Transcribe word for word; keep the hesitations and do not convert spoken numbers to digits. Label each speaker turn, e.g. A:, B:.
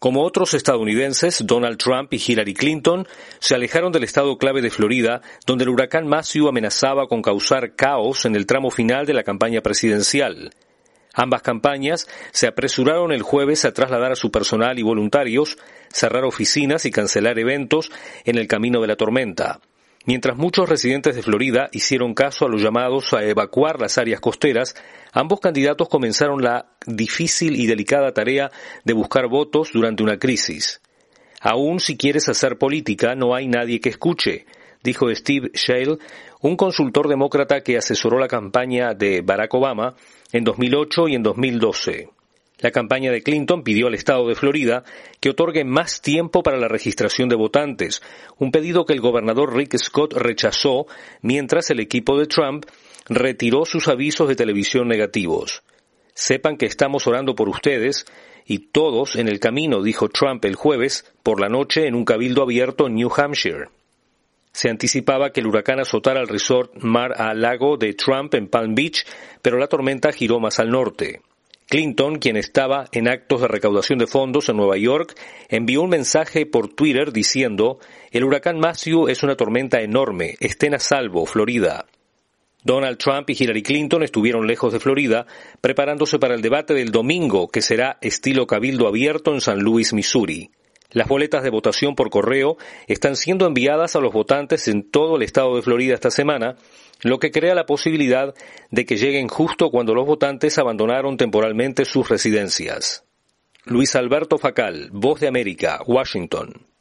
A: Como otros estadounidenses, Donald Trump y Hillary Clinton se alejaron del estado clave de Florida, donde el huracán Matthew amenazaba con causar caos en el tramo final de la campaña presidencial. Ambas campañas se apresuraron el jueves a trasladar a su personal y voluntarios, cerrar oficinas y cancelar eventos en el camino de la tormenta. Mientras muchos residentes de Florida hicieron caso a los llamados a evacuar las áreas costeras, ambos candidatos comenzaron la difícil y delicada tarea de buscar votos durante una crisis. Aún si quieres hacer política, no hay nadie que escuche, dijo Steve Schale, un consultor demócrata que asesoró la campaña de Barack Obama en dos mil ocho y en dos mil doce. La campaña de Clinton pidió al estado de Florida que otorgue más tiempo para la registración de votantes, un pedido que el gobernador Rick Scott rechazó, mientras el equipo de Trump retiró sus avisos de televisión negativos. Sepan que estamos orando por ustedes y todos en el camino, dijo Trump el jueves por la noche en un cabildo abierto en New Hampshire. Se anticipaba que el huracán azotara el resort Mar-a-Lago de Trump en Palm Beach, pero la tormenta giró más al norte. Clinton, quien estaba en actos de recaudación de fondos en Nueva York, envió un mensaje por Twitter diciendo: «El huracán Matthew es una tormenta enorme, estén a salvo, Florida». Donald Trump y Hillary Clinton estuvieron lejos de Florida, preparándose para el debate del domingo, que será estilo cabildo abierto en San Luis, Missouri. Las boletas de votación por correo están siendo enviadas a los votantes en todo el estado de Florida esta semana, lo que crea la posibilidad de que lleguen justo cuando los votantes abandonaron temporalmente sus residencias. Luis Alberto Facal, Voz de América, Washington.